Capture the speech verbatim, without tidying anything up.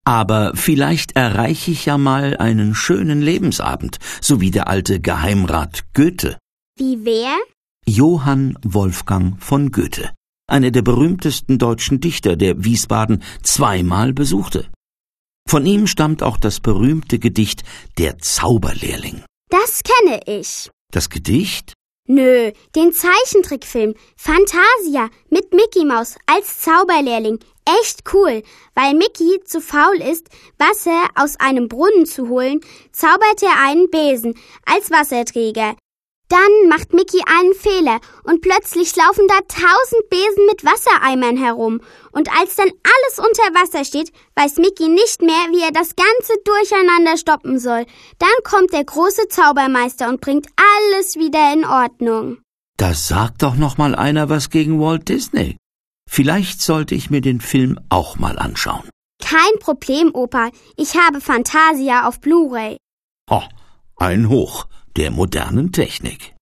Aber vielleicht erreiche ich ja mal einen schönen Lebensabend, so wie der alte Geheimrat Goethe. Wie wer? Johann Wolfgang von Goethe, einer der berühmtesten deutschen Dichter, der Wiesbaden zweimal besuchte. Von ihm stammt auch das berühmte Gedicht Der Zauberlehrling. Das kenne ich. Das Gedicht? Nö, den Zeichentrickfilm Fantasia mit Mickey Maus als Zauberlehrling. Echt cool, weil Mickey zu faul ist, Wasser aus einem Brunnen zu holen, zaubert er einen Besen als Wasserträger. Dann macht Mickey einen Fehler und plötzlich laufen da tausend Besen mit Wassereimern herum. Und als dann alles unter Wasser steht, weiß Mickey nicht mehr, wie er das ganze Durcheinander stoppen soll. Dann kommt der große Zaubermeister und bringt alles wieder in Ordnung. Da sagt doch noch mal einer was gegen Walt Disney. Vielleicht sollte ich mir den Film auch mal anschauen. Kein Problem, Opa. Ich habe Fantasia auf Blu-ray. Oh, ein Hoch der modernen Technik.